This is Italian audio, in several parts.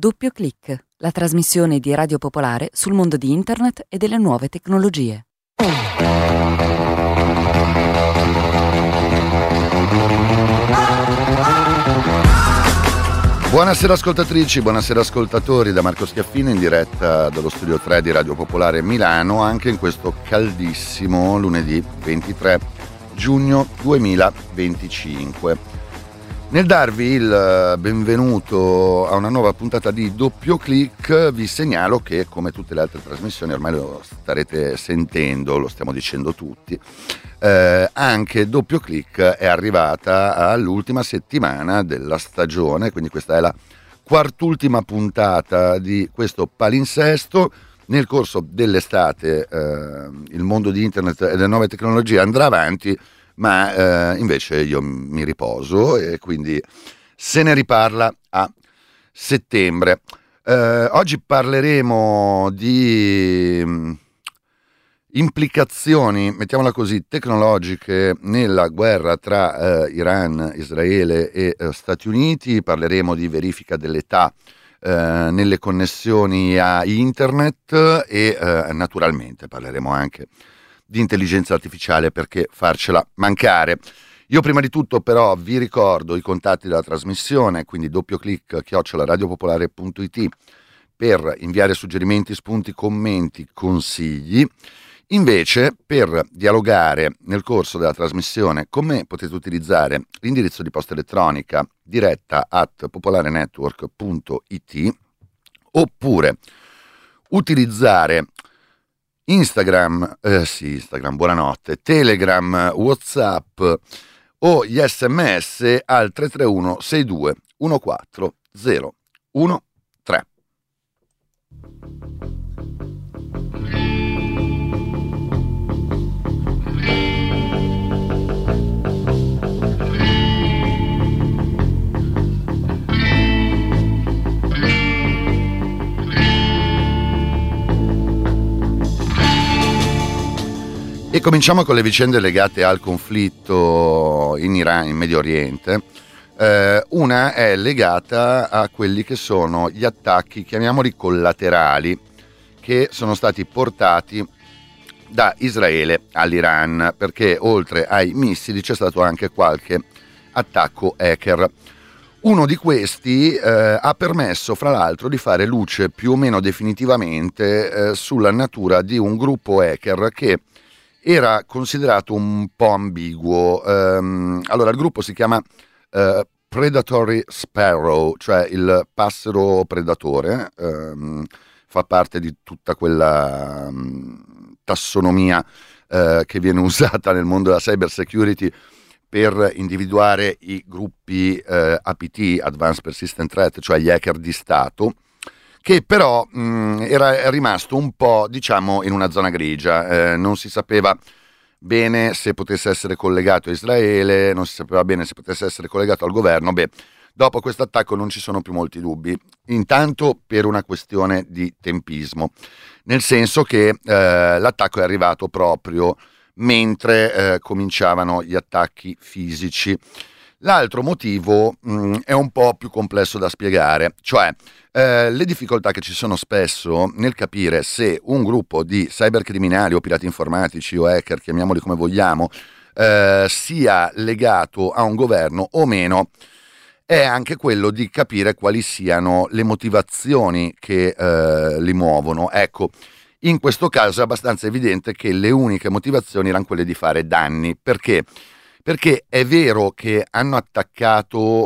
Doppio Clic, la trasmissione di Radio Popolare sul mondo di Internet e delle nuove tecnologie. Buonasera ascoltatrici, buonasera ascoltatori, da Marco Schiaffino in diretta dallo studio 3 di Radio Popolare Milano, anche in questo caldissimo lunedì 23 giugno 2025. Nel darvi il benvenuto a una nuova puntata di Doppio Clic, vi segnalo che, come tutte le altre trasmissioni, ormai lo starete sentendo, lo stiamo dicendo tutti, anche Doppio Clic è arrivata all'ultima settimana della stagione, quindi questa è la quart'ultima puntata di questo palinsesto. Nel corso dell'estate il mondo di internet e delle nuove tecnologie andrà avanti, ma invece io mi riposo e quindi se ne riparla a settembre. Oggi parleremo di implicazioni, mettiamola così, tecnologiche nella guerra tra Iran, Israele e Stati Uniti. Parleremo di verifica dell'età nelle connessioni a internet e naturalmente parleremo anche di intelligenza artificiale, perché farcela mancare. Io prima di tutto però vi ricordo i contatti della trasmissione, quindi doppioclic@radiopopolare.it per inviare suggerimenti, spunti, commenti, consigli. Invece, per dialogare nel corso della trasmissione con me, potete utilizzare l'indirizzo di posta elettronica diretta@popolarenetwork.it oppure utilizzare Instagram, buonanotte, Telegram, WhatsApp o gli SMS al 331 62 14 013. E cominciamo con le vicende legate al conflitto in Iran, in Medio Oriente. Una è legata a quelli che sono gli attacchi, chiamiamoli collaterali, che sono stati portati da Israele all'Iran, perché oltre ai missili c'è stato anche qualche attacco hacker. Uno di questi ha permesso, fra l'altro, di fare luce più o meno definitivamente sulla natura di un gruppo hacker che era considerato un po' ambiguo. Allora, il gruppo si chiama Predatory Sparrow, cioè il passero predatore, fa parte di tutta quella tassonomia che viene usata nel mondo della cyber security per individuare i gruppi APT, Advanced Persistent Threat, cioè gli hacker di Stato, che però era rimasto un po', diciamo, in una zona grigia. Non si sapeva bene se potesse essere collegato a Israele, non si sapeva bene se potesse essere collegato al governo. Dopo questo attacco non ci sono più molti dubbi, intanto per una questione di tempismo, nel senso che l'attacco è arrivato proprio mentre cominciavano gli attacchi fisici. L'altro motivo è un po' più complesso da spiegare, cioè le difficoltà che ci sono spesso nel capire se un gruppo di cybercriminali o pirati informatici o hacker, chiamiamoli come vogliamo, sia legato a un governo o meno, è anche quello di capire quali siano le motivazioni che li muovono. Ecco, in questo caso è abbastanza evidente che le uniche motivazioni erano quelle di fare danni. Perché? Perché è vero che hanno attaccato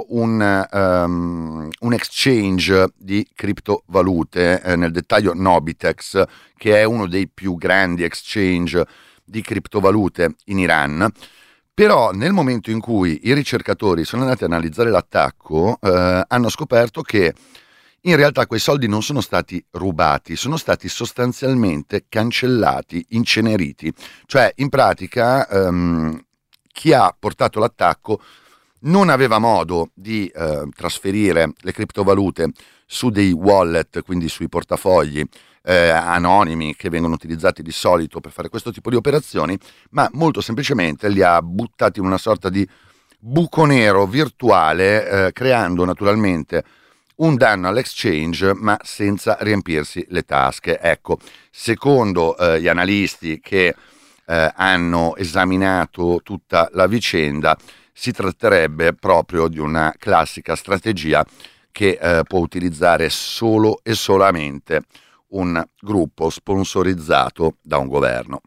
un exchange di criptovalute, nel dettaglio Nobitex, che è uno dei più grandi exchange di criptovalute in Iran, però nel momento in cui i ricercatori sono andati a analizzare l'attacco, hanno scoperto che in realtà quei soldi non sono stati rubati, sono stati sostanzialmente cancellati, inceneriti. Cioè, in pratica, chi ha portato l'attacco non aveva modo di trasferire le criptovalute su dei wallet, quindi sui portafogli anonimi che vengono utilizzati di solito per fare questo tipo di operazioni, ma molto semplicemente li ha buttati in una sorta di buco nero virtuale, creando naturalmente un danno all'exchange ma senza riempirsi le tasche. Ecco, secondo gli analisti che hanno esaminato tutta la vicenda, si tratterebbe proprio di una classica strategia che può utilizzare solo e solamente un gruppo sponsorizzato da un governo.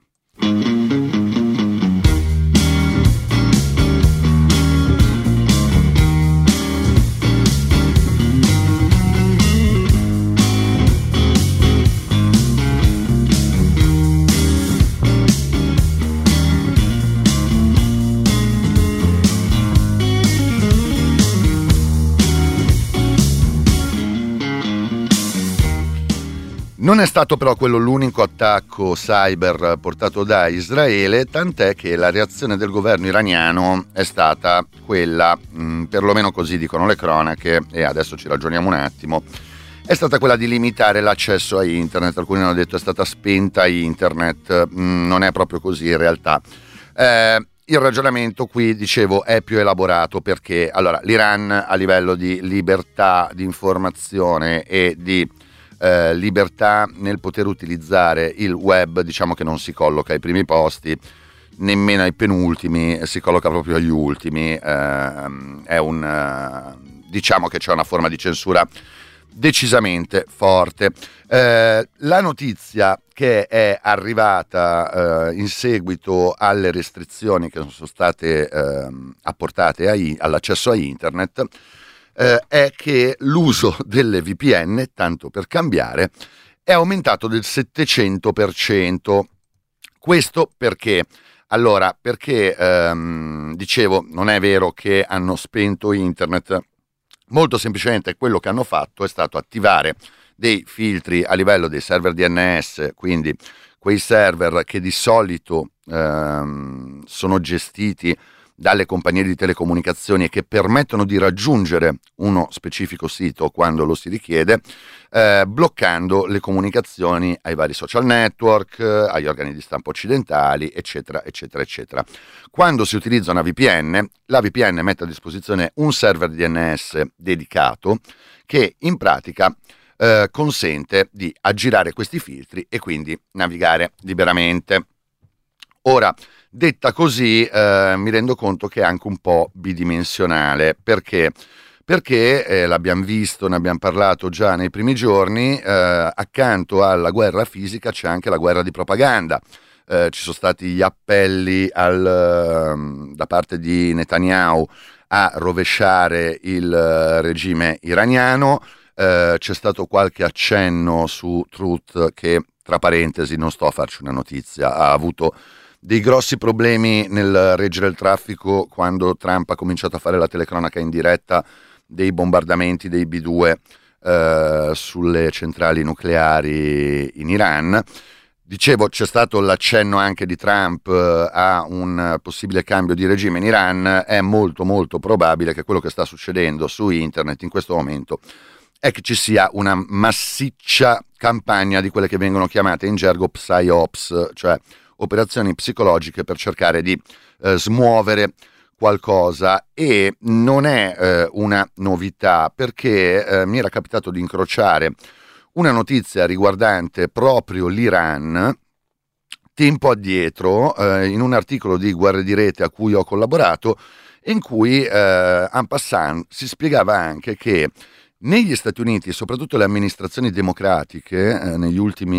Non è stato però quello l'unico attacco cyber portato da Israele, tant'è che la reazione del governo iraniano è stata quella, perlomeno così dicono le cronache, e adesso ci ragioniamo un attimo, è stata quella di limitare l'accesso a internet. Alcuni hanno detto è stata spenta internet, non è proprio così in realtà. Il ragionamento qui, dicevo, è più elaborato perché allora l'Iran a livello di libertà di informazione e di libertà nel poter utilizzare il web, diciamo che non si colloca ai primi posti, nemmeno ai penultimi, si colloca proprio agli ultimi. Diciamo che c'è una forma di censura decisamente forte. La notizia che è arrivata in seguito alle restrizioni che sono state apportate all'accesso a internet è che l'uso delle VPN, tanto per cambiare, è aumentato del 700%. Questo perché? Allora, perché dicevo, non è vero che hanno spento internet, molto semplicemente quello che hanno fatto è stato attivare dei filtri a livello dei server DNS, quindi quei server che di solito sono gestiti dalle compagnie di telecomunicazioni e che permettono di raggiungere uno specifico sito quando lo si richiede, bloccando le comunicazioni ai vari social network, agli organi di stampa occidentali, eccetera, eccetera, eccetera. Quando si utilizza una VPN, la VPN mette a disposizione un server DNS dedicato che in pratica consente di aggirare questi filtri e quindi navigare liberamente. Ora, detta così, mi rendo conto che è anche un po' bidimensionale. Perché? Perché l'abbiamo visto, ne abbiamo parlato già nei primi giorni, accanto alla guerra fisica c'è anche la guerra di propaganda. Ci sono stati gli appelli da parte di Netanyahu a rovesciare il regime iraniano. C'è stato qualche accenno su Truth che, tra parentesi, non sto a farci una notizia, ha avuto dei grossi problemi nel reggere il traffico quando Trump ha cominciato a fare la telecronaca in diretta dei bombardamenti dei B-2 sulle centrali nucleari in Iran. Dicevo, c'è stato l'accenno anche di Trump a un possibile cambio di regime in Iran. È molto molto probabile che quello che sta succedendo su internet in questo momento è che ci sia una massiccia campagna di quelle che vengono chiamate in gergo psyops, cioè operazioni psicologiche per cercare di smuovere qualcosa. E non è una novità, perché mi era capitato di incrociare una notizia riguardante proprio l'Iran tempo addietro in un articolo di Guerre di Rete a cui ho collaborato, in cui en passant si spiegava anche che negli Stati Uniti, soprattutto le amministrazioni democratiche, nelle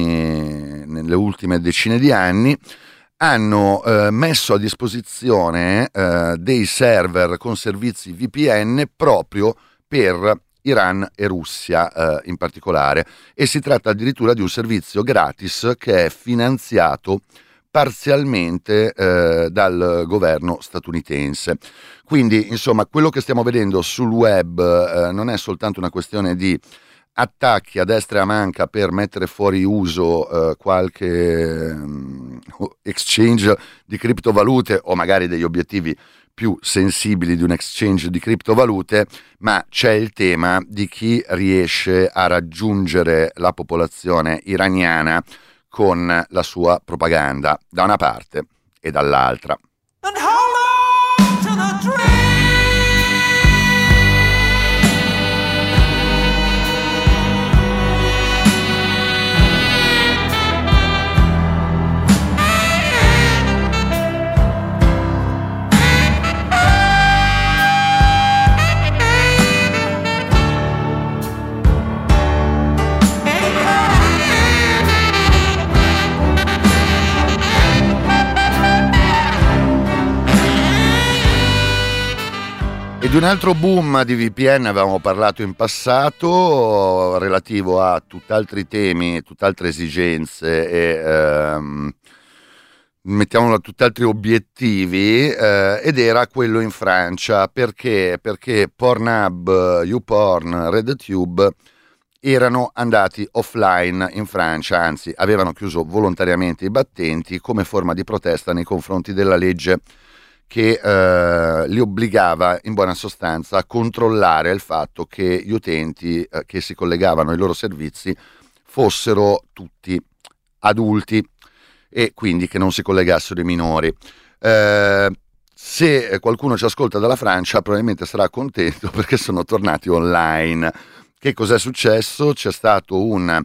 ultime decine di anni, hanno messo a disposizione dei server con servizi VPN proprio per Iran e Russia in particolare, e si tratta addirittura di un servizio gratis che è finanziato parzialmente dal governo statunitense. Quindi, insomma, quello che stiamo vedendo sul web non è soltanto una questione di attacchi a destra e a manca per mettere fuori uso qualche exchange di criptovalute o magari degli obiettivi più sensibili di un exchange di criptovalute, ma c'è il tema di chi riesce a raggiungere la popolazione iraniana con la sua propaganda, da una parte e dall'altra. di un altro boom di VPN avevamo parlato in passato, relativo a tutt'altri temi, tutt'altre esigenze e mettiamolo a tutt'altri obiettivi, ed era quello in Francia. Perché Pornhub, YouPorn, RedTube erano andati offline in Francia, anzi avevano chiuso volontariamente i battenti come forma di protesta nei confronti della legge che li obbligava in buona sostanza a controllare il fatto che gli utenti che si collegavano ai loro servizi fossero tutti adulti e quindi che non si collegassero i minori. Se qualcuno ci ascolta dalla Francia probabilmente sarà contento perché sono tornati online. Che cos'è successo? C'è stato un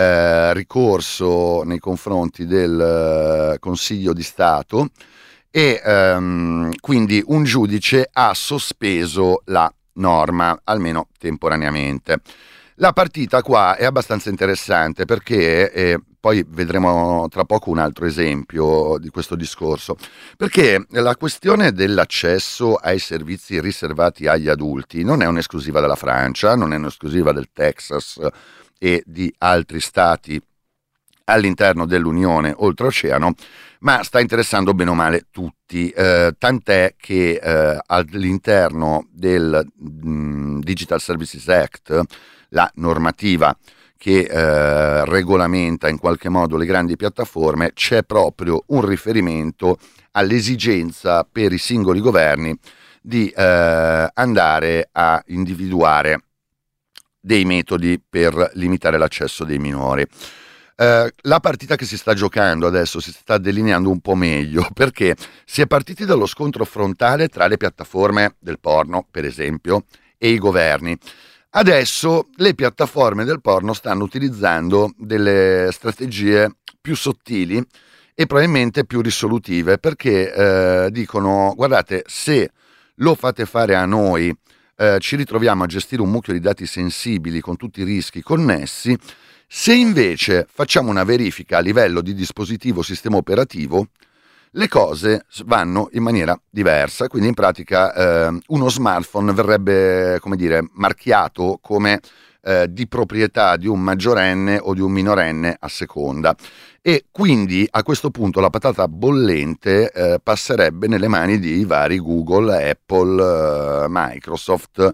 ricorso nei confronti del Consiglio di Stato e quindi un giudice ha sospeso la norma, almeno temporaneamente. La partita qua è abbastanza interessante perché, poi vedremo tra poco un altro esempio di questo discorso, perché la questione dell'accesso ai servizi riservati agli adulti non è un'esclusiva della Francia, non è un'esclusiva del Texas e di altri stati all'interno dell'Unione oltreoceano, ma sta interessando bene o male tutti, tant'è che all'interno del Digital Services Act, la normativa che regolamenta in qualche modo le grandi piattaforme, c'è proprio un riferimento all'esigenza per i singoli governi di andare a individuare dei metodi per limitare l'accesso dei minori. La partita che si sta giocando adesso si sta delineando un po' meglio, perché si è partiti dallo scontro frontale tra le piattaforme del porno, per esempio, e i governi. Adesso le piattaforme del porno stanno utilizzando delle strategie più sottili e probabilmente più risolutive, perché dicono: guardate, se lo fate fare a noi, ci ritroviamo a gestire un mucchio di dati sensibili con tutti i rischi connessi. Se invece facciamo una verifica a livello di dispositivo sistema operativo, le cose vanno in maniera diversa. Quindi in pratica uno smartphone verrebbe, come dire, marchiato come di proprietà di un maggiorenne o di un minorenne a seconda, e quindi a questo punto la patata bollente passerebbe nelle mani di vari Google, Apple, Microsoft,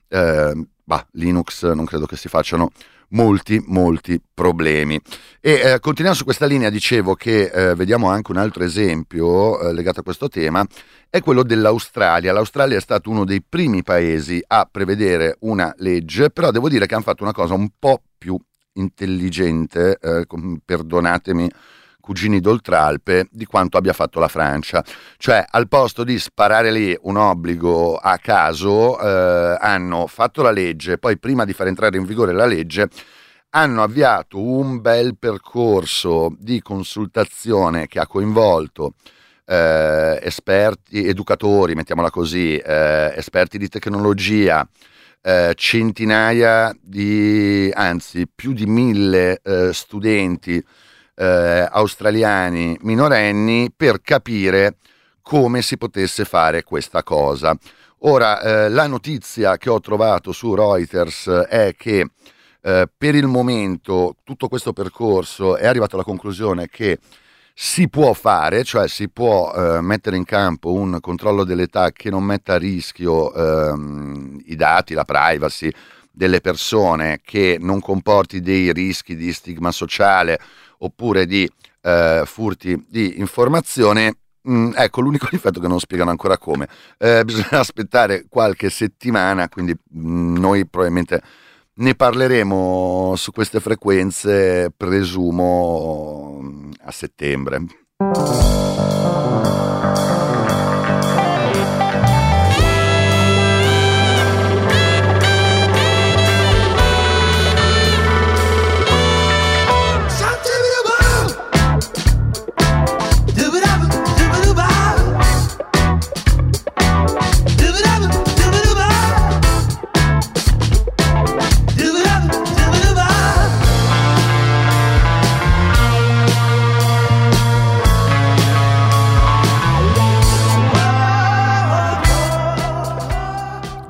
Linux non credo che si facciano molti problemi. E continuiamo su questa linea. Dicevo che vediamo anche un altro esempio legato a questo tema, è quello dell'Australia. L'Australia è stato uno dei primi paesi a prevedere una legge, però devo dire che hanno fatto una cosa un po' più intelligente, perdonatemi cugini d'Oltralpe, di quanto abbia fatto la Francia. Cioè, al posto di sparare lì un obbligo a caso, hanno fatto la legge, poi prima di far entrare in vigore la legge hanno avviato un bel percorso di consultazione che ha coinvolto esperti, educatori, mettiamola così, esperti di tecnologia, centinaia anzi più di 1000 studenti australiani minorenni, per capire come si potesse fare questa cosa. Ora, la notizia che ho trovato su Reuters è che per il momento tutto questo percorso è arrivato alla conclusione che si può fare, cioè si può mettere in campo un controllo dell'età che non metta a rischio i dati, la privacy delle persone, che non comporti dei rischi di stigma sociale oppure di furti di informazione. Ecco, l'unico difetto che non spiegano ancora come. Bisogna aspettare qualche settimana, quindi noi probabilmente ne parleremo su queste frequenze, presumo a settembre.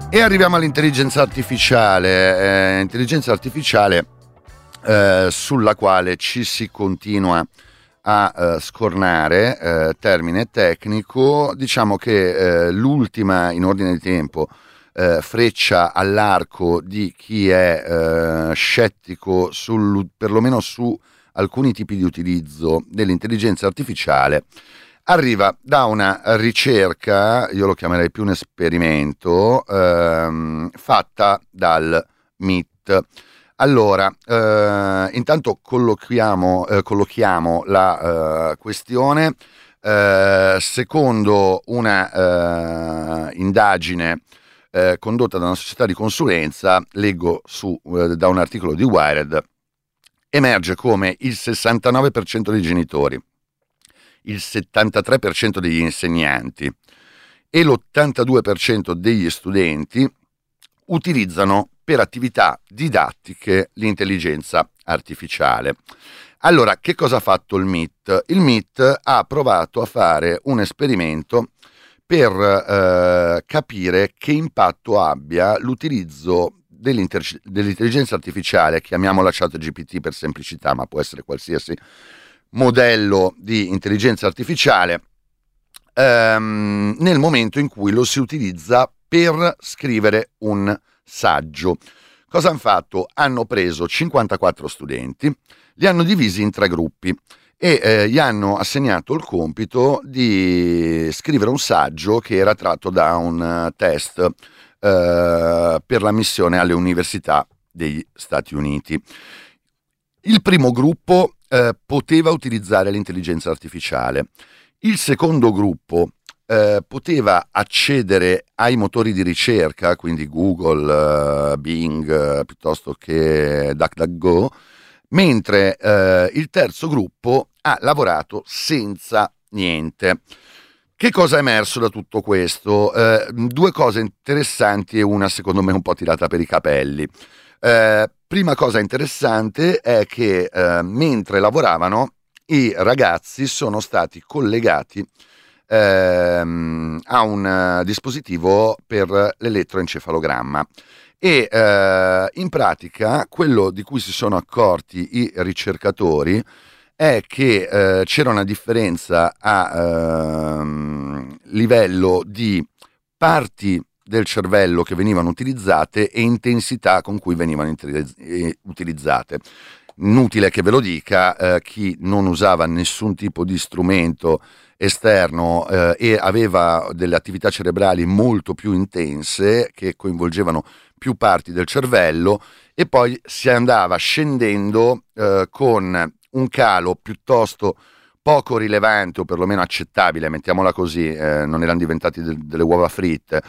E arriviamo all'intelligenza artificiale, sulla quale ci si continua a scornare, termine tecnico. Diciamo che l'ultima in ordine di tempo freccia all'arco di chi è scettico perlomeno su alcuni tipi di utilizzo dell'intelligenza artificiale arriva da una ricerca, io lo chiamerei più un esperimento, fatta dal MIT. Allora, intanto collochiamo la questione. Secondo una indagine condotta da una società di consulenza, leggo da un articolo di Wired, emerge come il 69% dei genitori, il 73% degli insegnanti e l'82% degli studenti utilizzano per attività didattiche l'intelligenza artificiale. Allora, che cosa ha fatto il MIT? Il MIT ha provato a fare un esperimento per capire che impatto abbia l'utilizzo dell'intelligenza artificiale, chiamiamola ChatGPT per semplicità, ma può essere qualsiasi modello di intelligenza artificiale, nel momento in cui lo si utilizza per scrivere un saggio. Cosa hanno fatto? Hanno preso 54 studenti, li hanno divisi in 3 gruppi e gli hanno assegnato il compito di scrivere un saggio che era tratto da un test per l'ammissione alle università degli Stati Uniti. Il primo gruppo poteva utilizzare l'intelligenza artificiale, il secondo gruppo poteva accedere ai motori di ricerca, quindi Google, Bing, piuttosto che DuckDuckGo, mentre il terzo gruppo ha lavorato senza niente. Che cosa è emerso da tutto questo? 2 cose interessanti e una secondo me un po' tirata per i capelli. Prima cosa interessante è che mentre lavoravano i ragazzi sono stati collegati a un dispositivo per l'elettroencefalogramma e in pratica quello di cui si sono accorti i ricercatori è che c'era una differenza a livello di parti del cervello che venivano utilizzate e intensità con cui venivano utilizzate. Inutile che ve lo dica, chi non usava nessun tipo di strumento esterno e aveva delle attività cerebrali molto più intense che coinvolgevano più parti del cervello, e poi si andava scendendo con un calo piuttosto poco rilevante o perlomeno accettabile, mettiamola così, non erano diventati delle uova fritte,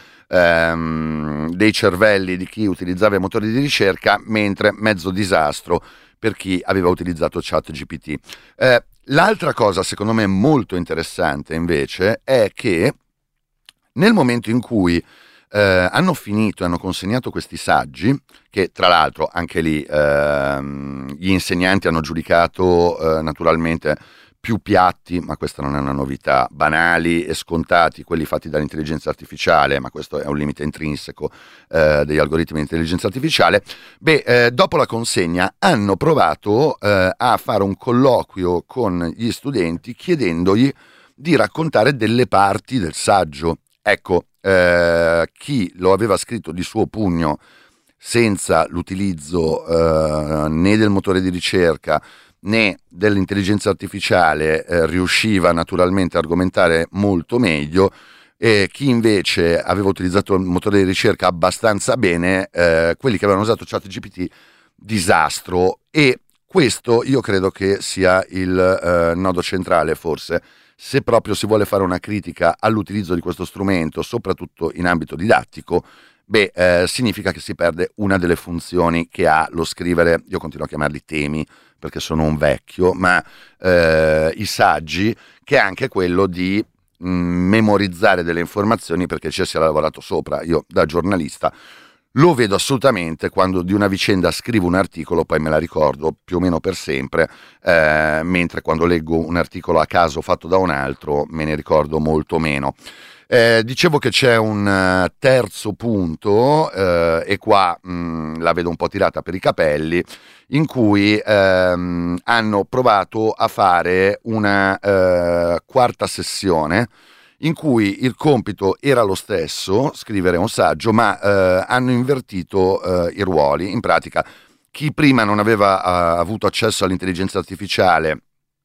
dei cervelli di chi utilizzava i motori di ricerca, mentre mezzo disastro per chi aveva utilizzato ChatGPT. L'altra cosa secondo me molto interessante invece è che nel momento in cui hanno finito e hanno consegnato questi saggi, che tra l'altro anche lì gli insegnanti hanno giudicato naturalmente più piatti, ma questa non è una novità, banali e scontati, quelli fatti dall'intelligenza artificiale, ma questo è un limite intrinseco degli algoritmi di intelligenza artificiale. Dopo la consegna hanno provato a fare un colloquio con gli studenti chiedendogli di raccontare delle parti del saggio. Ecco, chi lo aveva scritto di suo pugno senza l'utilizzo né del motore di ricerca né dell'intelligenza artificiale riusciva naturalmente a argomentare molto meglio, e chi invece aveva utilizzato il motore di ricerca abbastanza bene, quelli che avevano usato ChatGPT, disastro. E questo io credo che sia il nodo centrale, forse, se proprio si vuole fare una critica all'utilizzo di questo strumento, soprattutto in ambito didattico. Significa che si perde una delle funzioni che ha lo scrivere, io continuo a chiamarli temi perché sono un vecchio, ma i saggi, che è anche quello di memorizzare delle informazioni perché ci si è lavorato sopra. Io da giornalista lo vedo assolutamente quando di una vicenda scrivo un articolo, poi me la ricordo più o meno per sempre, mentre quando leggo un articolo a caso fatto da un altro me ne ricordo molto meno. Dicevo che c'è un terzo punto, e qua la vedo un po' tirata per i capelli, in cui hanno provato a fare una quarta sessione in cui il compito era lo stesso, scrivere un saggio, ma hanno invertito i ruoli. In pratica, chi prima non aveva avuto accesso all'intelligenza artificiale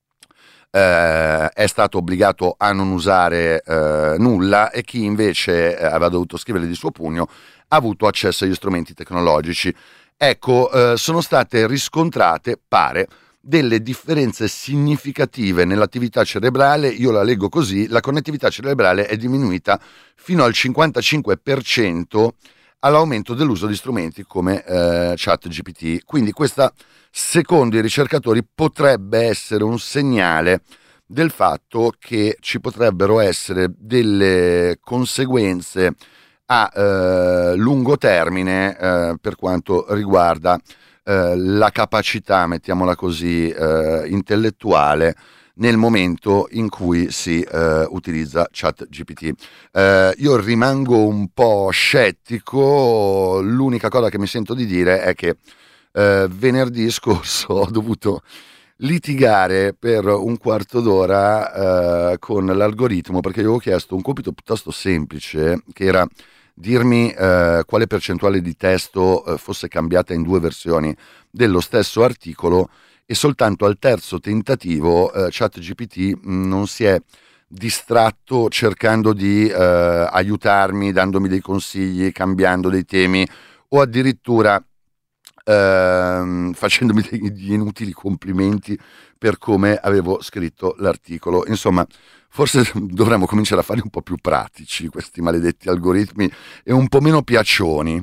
è stato obbligato a non usare nulla, e chi invece aveva dovuto scrivere di suo pugno ha avuto accesso agli strumenti tecnologici. Ecco, sono state riscontrate, pare, delle differenze significative nell'attività cerebrale. Io la leggo così: la connettività cerebrale è diminuita fino al 55% all'aumento dell'uso di strumenti come ChatGPT. Quindi questa, secondo i ricercatori, potrebbe essere un segnale del fatto che ci potrebbero essere delle conseguenze a lungo termine per quanto riguarda la capacità, mettiamola così, intellettuale nel momento in cui si utilizza ChatGPT. Io rimango un po' scettico. L'unica cosa che mi sento di dire è che venerdì scorso ho dovuto litigare per un quarto d'ora con l'algoritmo, perché io avevo chiesto un compito piuttosto semplice, che era dirmi quale percentuale di testo fosse cambiata in 2 versioni dello stesso articolo, e soltanto al terzo tentativo ChatGPT non si è distratto cercando di aiutarmi, dandomi dei consigli, cambiando dei temi, o addirittura facendomi degli inutili complimenti per come avevo scritto l'articolo. Insomma, forse dovremmo cominciare a fare un po' più pratici questi maledetti algoritmi e un po' meno piaccioni.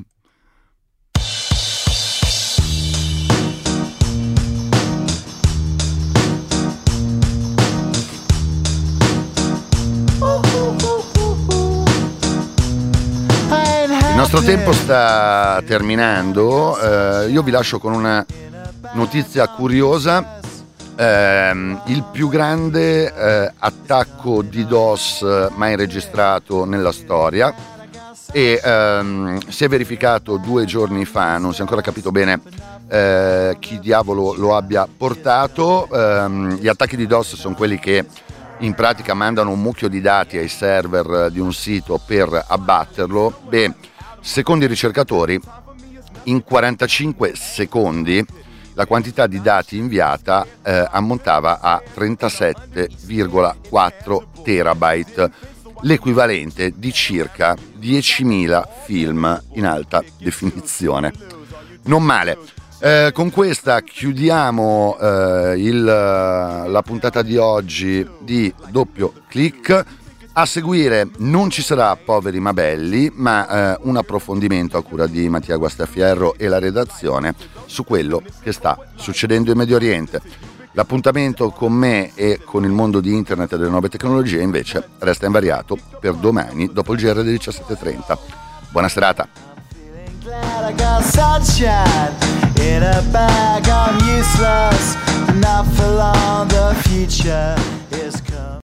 Il nostro tempo sta terminando. Io vi lascio con una notizia curiosa. Il più grande attacco DDoS mai registrato nella storia, e si è verificato 2 giorni fa. Non si è ancora capito bene chi diavolo lo abbia portato. Gli attacchi DDoS sono quelli che in pratica mandano un mucchio di dati ai server di un sito per abbatterlo. Secondo i ricercatori, in 45 secondi la quantità di dati inviata ammontava a 37,4 terabyte, l'equivalente di circa 10.000 film in alta definizione. Non male. Con questa chiudiamo la puntata di oggi di Doppio Clic. A seguire non ci sarà Poveri ma Belli, ma un approfondimento a cura di Mattia Guastafierro e la redazione su quello che sta succedendo in Medio Oriente. L'appuntamento con me e con il mondo di internet e delle nuove tecnologie invece resta invariato per domani dopo il GR delle 17:30. Buona serata. Glad I got sunshine in a bag. I'm useless, not for long. The future is